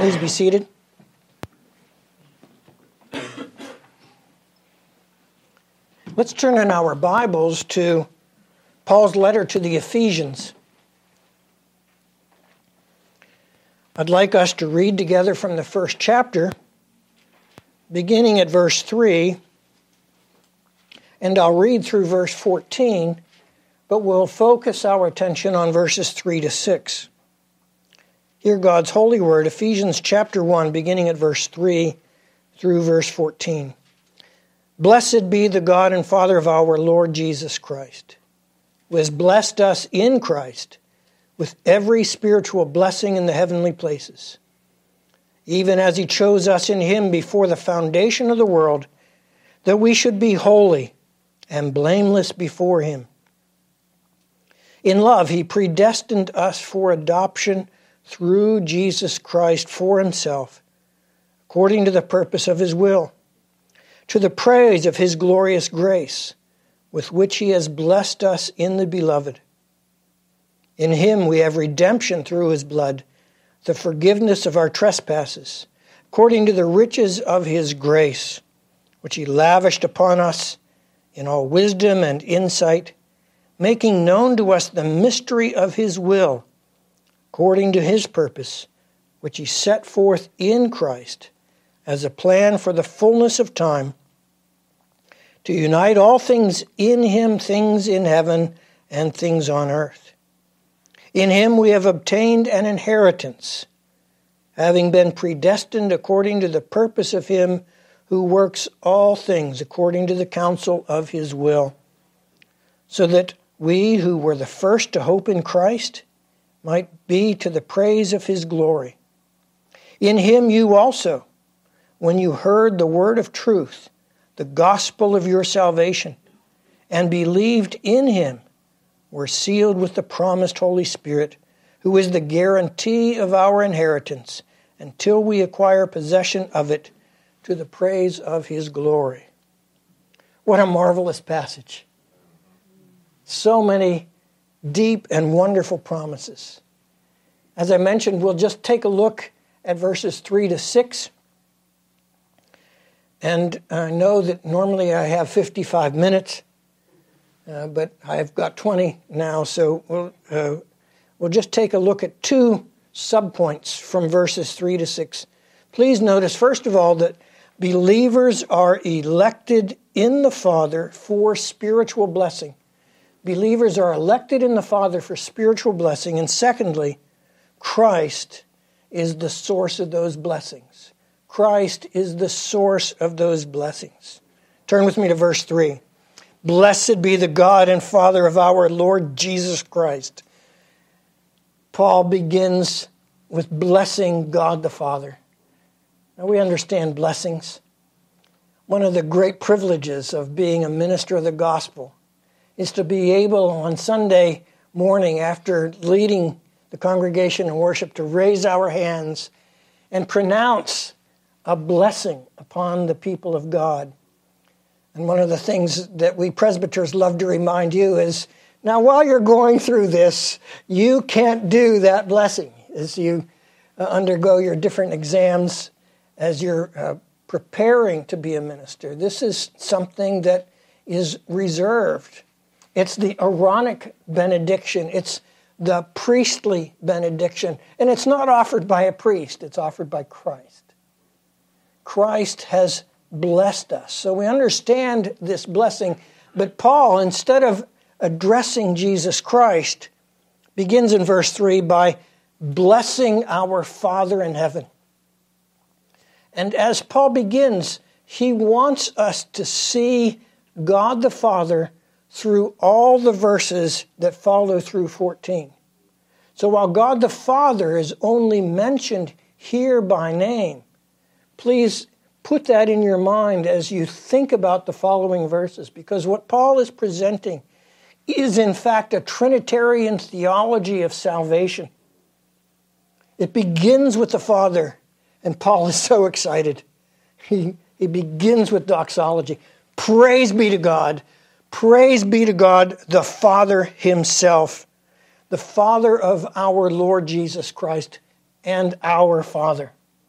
Please be seated. Let's turn in our Bibles to Paul's letter to the Ephesians. I'd like us to read together from the first chapter, beginning at verse 3, and I'll read through verse 14, but we'll focus our attention on verses 3 to 6. Hear God's holy word, Ephesians chapter 1, beginning at verse 3 through verse 14. Blessed be the God and Father of our Lord Jesus Christ, who has blessed us in Christ with every spiritual blessing in the heavenly places, even as he chose us in him before the foundation of the world, that we should be holy and blameless before him. In love, he predestined us for adoption through Jesus Christ for himself, according to the purpose of his will, to the praise of his glorious grace, with which he has blessed us in the Beloved. In him we have redemption through his blood, the forgiveness of our trespasses, according to the riches of his grace, which he lavished upon us in all wisdom and insight, making known to us the mystery of his will, according to his purpose, which he set forth in Christ as a plan for the fullness of time, to unite all things in him, things in heaven and things on earth. In him we have obtained an inheritance, having been predestined according to the purpose of him who works all things according to the counsel of his will, so that we who were the first to hope in Christ might be to the praise of his glory. In him you also, when you heard the word of truth, the gospel of your salvation, and believed in him, were sealed with the promised Holy Spirit, who is the guarantee of our inheritance until we acquire possession of it to the praise of his glory. What a marvelous passage. So many deep and wonderful promises. As I mentioned, we'll just take a look at verses 3 to 6. And I know that normally I have 55 minutes, but I've got 20 now, so we'll just take a look at two subpoints from verses 3 to 6. Please notice, first of all, that believers are elected in the Father for spiritual blessing. Believers are elected in the Father for spiritual blessing. And secondly, Christ is the source of those blessings. Christ is the source of those blessings. Turn with me to verse 3. Blessed be the God and Father of our Lord Jesus Christ. Paul begins with blessing God the Father. Now we understand blessings. One of the great privileges of being a minister of the gospel is to be able on Sunday morning after leading the congregation in worship to raise our hands and pronounce a blessing upon the people of God. And one of the things that we presbyters love to remind you is, now while you're going through this, you can't do that blessing as you undergo your different exams, as you're preparing to be a minister. This is something that is reserved. It's the Aaronic benediction. It's the priestly benediction. And it's not offered by a priest. It's offered by Christ. Christ has blessed us. So we understand this blessing. But Paul, instead of addressing Jesus Christ, begins in verse 3 by blessing our Father in heaven. And as Paul begins, he wants us to see God the Father through all the verses that follow through 14. So while God the Father is only mentioned here by name, please put that in your mind as you think about the following verses, because what Paul is presenting is in fact a Trinitarian theology of salvation. It begins with the Father, and Paul is so excited. He begins with doxology. Praise be to God. Praise be to God, the Father himself, the Father of our Lord Jesus Christ and our Father.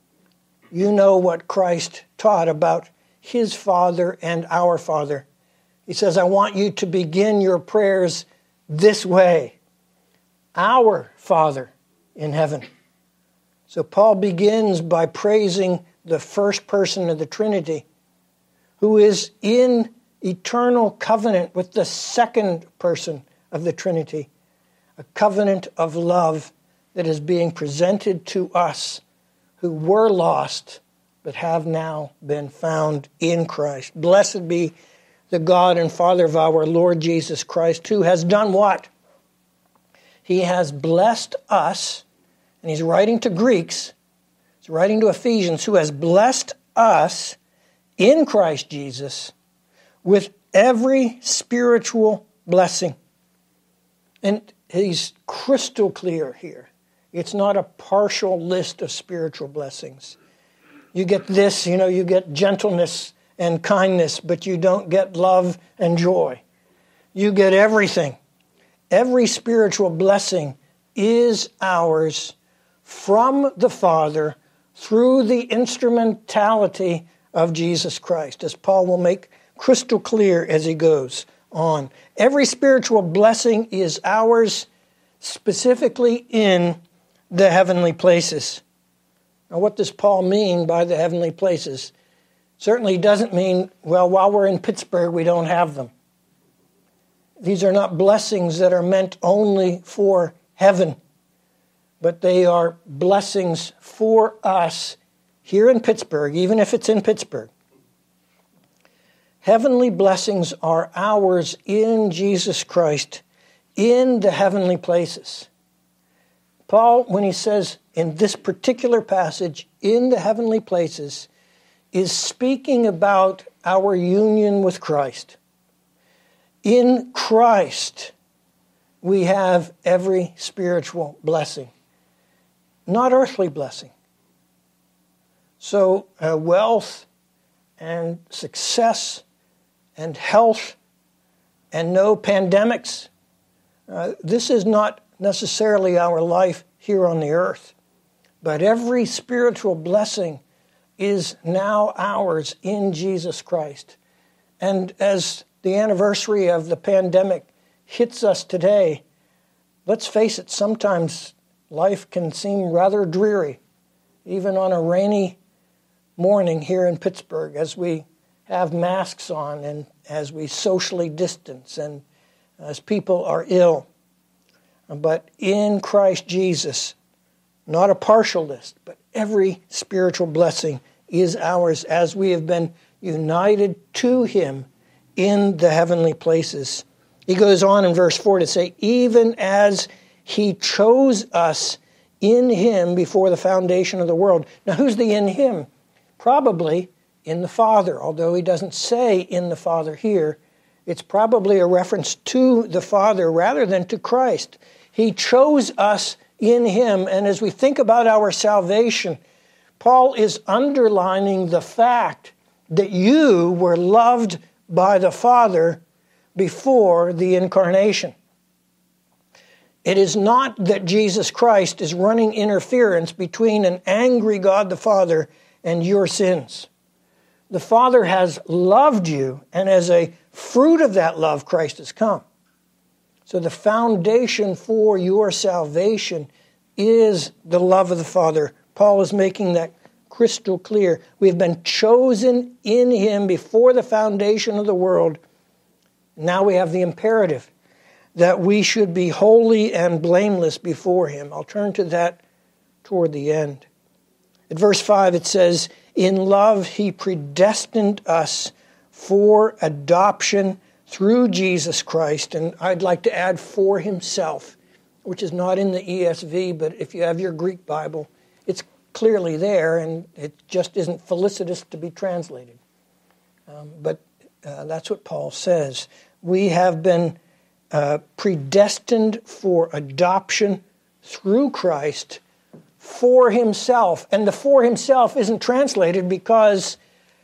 you know what Christ taught about his Father and our Father. He says, I want you to begin your prayers this way. Our Father in heaven. So Paul begins by praising the first person of the Trinity, who is in eternal covenant with the second person of the Trinity, a covenant of love that is being presented to us who were lost but have now been found in Christ. Blessed be the God and Father of our Lord Jesus Christ, who has done what? He has blessed us, and he's writing to Greeks, he's writing to Ephesians, who has blessed us in Christ Jesus with every spiritual blessing. And he's crystal clear here. It's not a partial list of spiritual blessings. You get this, you get gentleness and kindness, but you don't get love and joy. You get everything. Every spiritual blessing is ours from the Father through the instrumentality of Jesus Christ, as Paul will make crystal clear as he goes on. Every spiritual blessing is ours specifically in the heavenly places. Now, what does Paul mean by the heavenly places? Certainly doesn't mean, well, while we're in Pittsburgh, we don't have them. These are not blessings that are meant only for heaven, but they are blessings for us here in Pittsburgh, even if it's in Pittsburgh. Heavenly blessings are ours in Jesus Christ, in the heavenly places. Paul, when he says in this particular passage, in the heavenly places, is speaking about our union with Christ. In Christ, we have every spiritual blessing, not earthly blessing. So wealth and success and health and no pandemics, this is not necessarily our life here on the earth. But every spiritual blessing is now ours in Jesus Christ. And as the anniversary of the pandemic hits us today, let's face it, sometimes life can seem rather dreary, even on a rainy morning here in Pittsburgh, as we have masks on and as we socially distance and as people are ill. But in Christ Jesus, not a partial list, but every spiritual blessing is ours as we have been united to him in the heavenly places. He goes on in verse 4 to say, even as he chose us in him before the foundation of the world. Now, who's the in him? Probably in the Father, although he doesn't say in the Father here. It's probably a reference to the Father rather than to Christ. He chose us in him, and as we think about our salvation, Paul is underlining the fact that you were loved by the Father before the incarnation. It is not that Jesus Christ is running interference between an angry God the Father and your sins. The Father has loved you, and as a fruit of that love, Christ has come. So the foundation for your salvation is the love of the Father. Paul is making that crystal clear. We've been chosen in him before the foundation of the world. Now we have the imperative that we should be holy and blameless before him. I'll turn to that toward the end. At verse 5 it says, in love he predestined us for adoption through Jesus Christ. And I'd like to add for himself, which is not in the ESV, but if you have your Greek Bible, it's clearly there, and it just isn't felicitous to be translated. But that's what Paul says. We have been predestined for adoption through Christ for himself. And the for himself isn't translated because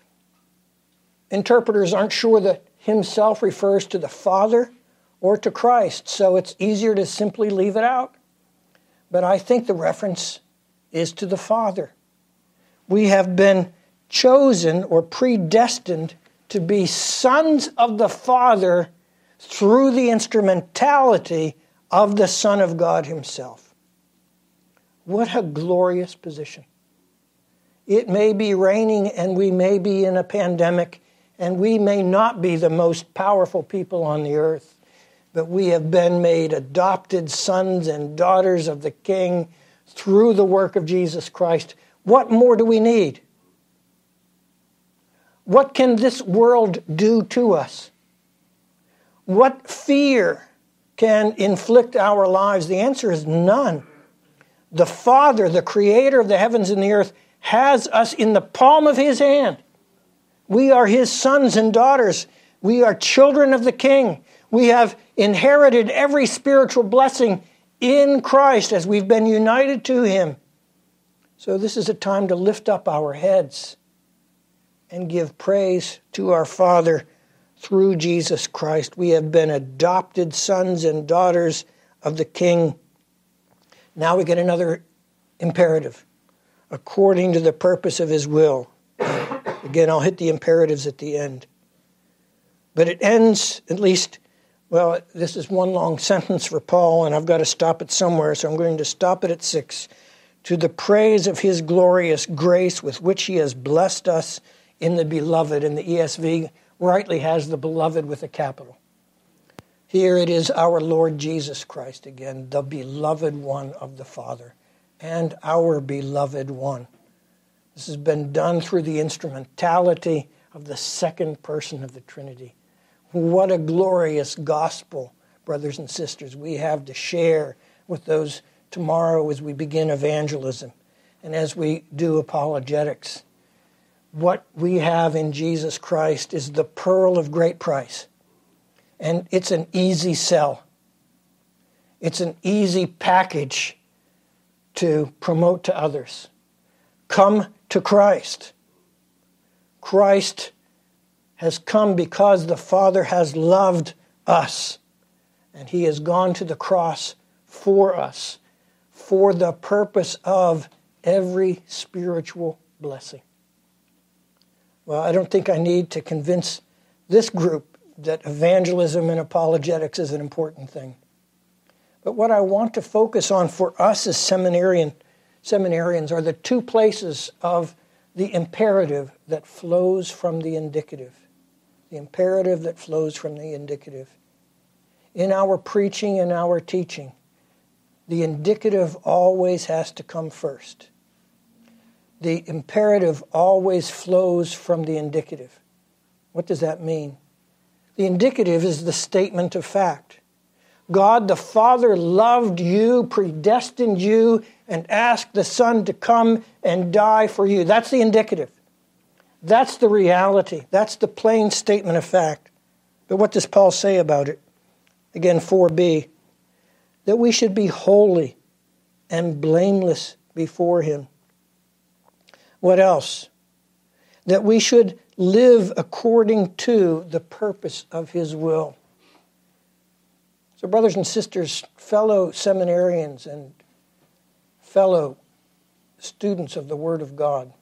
interpreters aren't sure that himself refers to the Father or to Christ. So it's easier to simply leave it out. But I think the reference is to the Father. We have been chosen or predestined to be sons of the Father through the instrumentality of the Son of God himself. What a glorious position. It may be raining and we may be in a pandemic and we may not be the most powerful people on the earth, but we have been made adopted sons and daughters of the King through the work of Jesus Christ. What more do we need? What can this world do to us? What fear can inflict our lives? The answer is none. The Father, the creator of the heavens and the earth, has us in the palm of his hand. We are his sons and daughters. We are children of the King. We have inherited every spiritual blessing in Christ as we've been united to him. So this is a time to lift up our heads and give praise to our Father through Jesus Christ. We have been adopted sons and daughters of the King. Now we get another imperative. According to the purpose of his will. Again, I'll hit the imperatives at the end. But it ends, at least, well, this is one long sentence for Paul, and I've got to stop it somewhere, so I'm going to stop it at 6. To the praise of his glorious grace with which he has blessed us in the beloved. And the ESV rightly has the beloved with a capital. Here it is our Lord Jesus Christ again, the beloved one of the Father. And our beloved one. This has been done through the instrumentality of the second person of the Trinity. What a glorious gospel, brothers and sisters, we have to share with those tomorrow as we begin evangelism and as we do apologetics. What we have in Jesus Christ is the pearl of great price. And it's an easy sell. It's an easy package to promote to others. Come to Christ. Christ has come because the Father has loved us. And he has gone to the cross for us, for the purpose of every spiritual blessing. Well, I don't think I need to convince this group that evangelism and apologetics is an important thing. But what I want to focus on for us as seminarians are the two places of the imperative that flows from the indicative. The imperative that flows from the indicative. In our preaching and our teaching, the indicative always has to come first. The imperative always flows from the indicative. What does that mean? The indicative is the statement of fact. God the Father loved you, predestined you, and asked the Son to come and die for you. That's the indicative. That's the reality. That's the plain statement of fact. But what does Paul say about it? Again, 4b, that we should be holy and blameless before him. What else? That we should live according to the purpose of his will. So brothers and sisters, fellow seminarians and fellow students of the Word of God,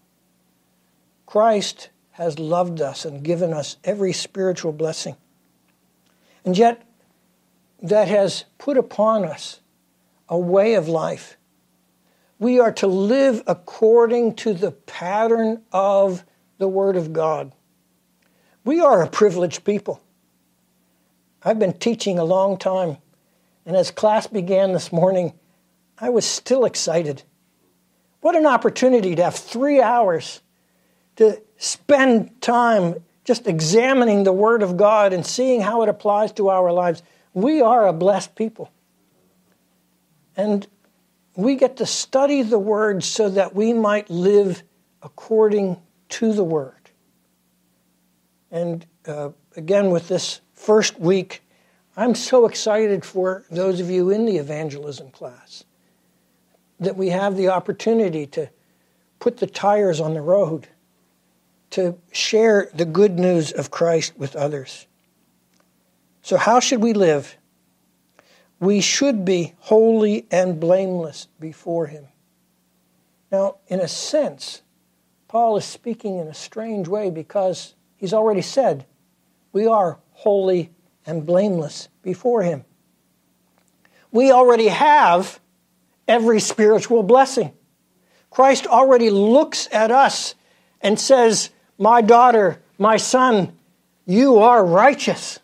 Christ has loved us and given us every spiritual blessing. And yet, that has put upon us a way of life. We are to live according to the pattern of the Word of God. We are a privileged people. I've been teaching a long time, and as class began this morning, I was still excited. What an opportunity to have 3 hours to spend time just examining the Word of God and seeing how it applies to our lives. We are a blessed people. And we get to study the Word so that we might live according to the Word. And again, with this first week, I'm so excited for those of you in the evangelism class that we have the opportunity to put the tires on the road, to share the good news of Christ with others. So how should we live? We should be holy and blameless before him. Now, in a sense, Paul is speaking in a strange way because he's already said we are holy and blameless before him. We already have every spiritual blessing. Christ already looks at us and says, my daughter, my son, you are righteous.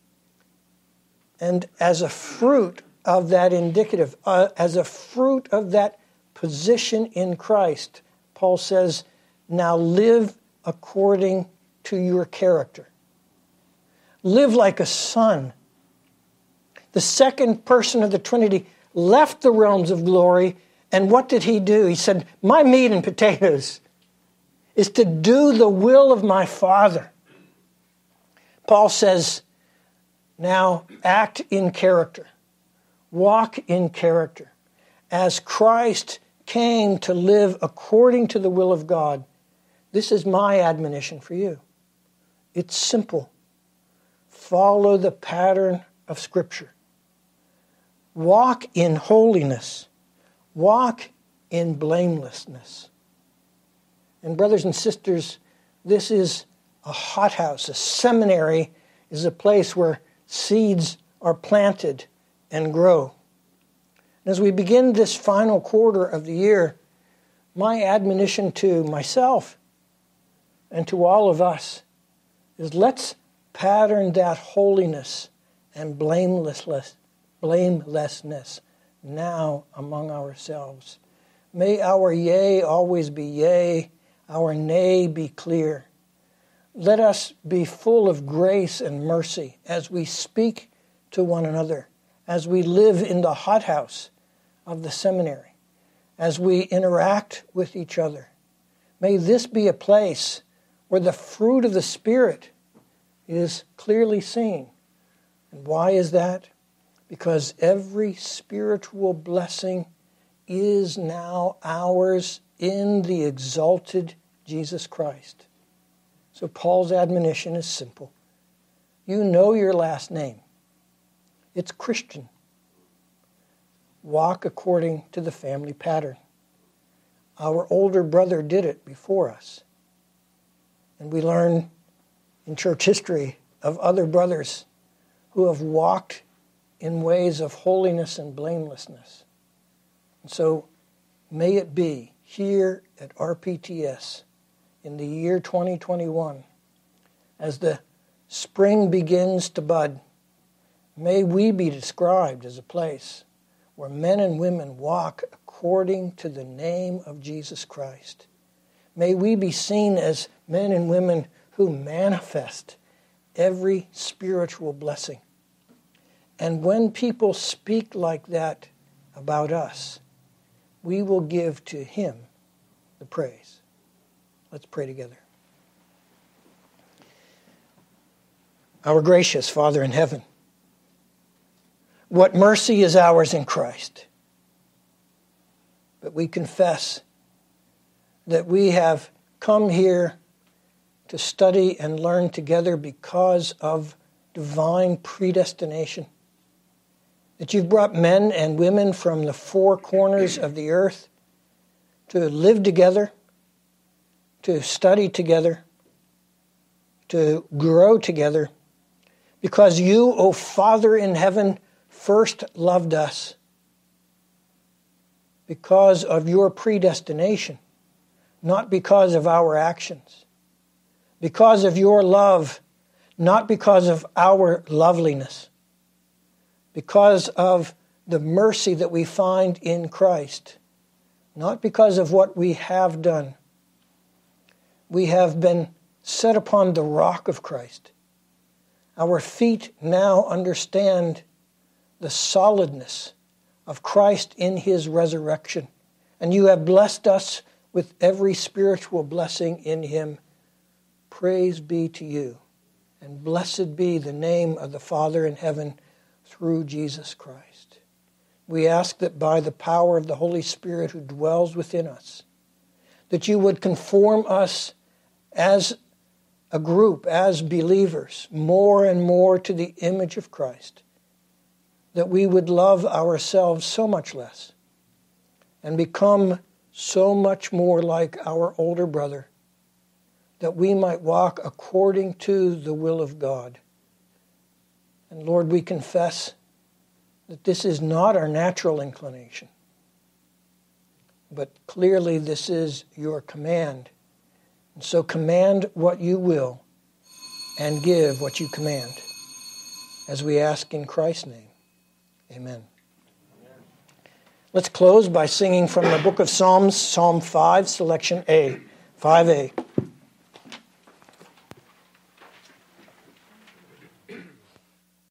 And as a fruit of that indicative, as a fruit of that position in Christ, Paul says, now live according to your character. Live like a son. The second person of the Trinity left the realms of glory, and what did he do? He said, my meat and potatoes is to do the will of my Father. Paul says, now act in character. Walk in character. As Christ came to live according to the will of God, this is my admonition for you. It's simple. Follow the pattern of Scripture. Walk in holiness. Walk in blamelessness. And brothers and sisters, this is a hothouse. A seminary is a place where seeds are planted and grow. And as we begin this final quarter of the year, my admonition to myself and to all of us is let's pattern that holiness and blamelessness now among ourselves. May our yea always be yea, our nay be clear. Let us be full of grace and mercy as we speak to one another, as we live in the hothouse of the seminary, as we interact with each other. May this be a place where the fruit of the Spirit is clearly seen. And why is that? Because every spiritual blessing is now ours in the exalted Jesus Christ. So Paul's admonition is simple. You know your last name. It's Christian. Walk according to the family pattern. Our older brother did it before us. And we learn in church history of other brothers who have walked in ways of holiness and blamelessness. And so may it be here at RPTS in the year 2021, as the spring begins to bud, may we be described as a place where men and women walk according to the name of Jesus Christ. May we be seen as men and women who manifest every spiritual blessing. And when people speak like that about us, we will give to Him the praise. Let's pray together. Our gracious Father in heaven, what mercy is ours in Christ. But we confess that we have come here to study and learn together because of divine predestination. That you've brought men and women from the four corners of the earth to live together, to study together, to grow together, because you, O Father in heaven, first loved us. Because of your predestination, not because of our actions. Because of your love, not because of our loveliness. Because of the mercy that we find in Christ, not because of what we have done. We have been set upon the rock of Christ. Our feet now understand the solidness of Christ in His resurrection. And you have blessed us with every spiritual blessing in Him. Praise be to you. And blessed be the name of the Father in heaven through Jesus Christ. We ask that by the power of the Holy Spirit who dwells within us, that you would conform us as a group, as believers, more and more to the image of Christ, that we would love ourselves so much less and become so much more like our older brother, that we might walk according to the will of God. And Lord, we confess that this is not our natural inclination, but clearly this is your command. And so command what you will and give what you command, as we ask in Christ's name. Amen. Let's close by singing from the book of Psalms, Psalm 5, selection A, 5A.